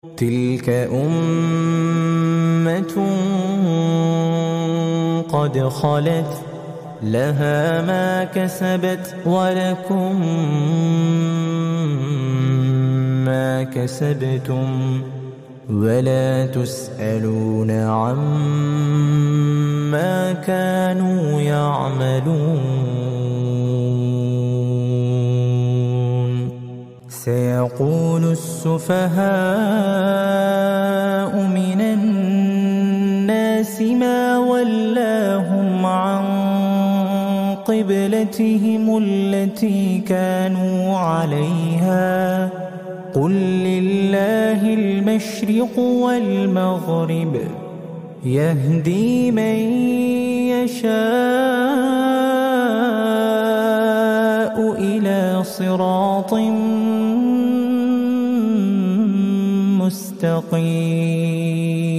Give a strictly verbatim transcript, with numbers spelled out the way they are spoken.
تلك أمة قد خلت لها ما كسبت ولكم ما كسبتم ولا تسألون عما كانوا يعملون. سيقول السفهاء من الناس ما ولاهم عن قبلتهم التي كانوا عليها قل لله المشرق والمغرب يهدي من يشاء إلى صراط مستقيم.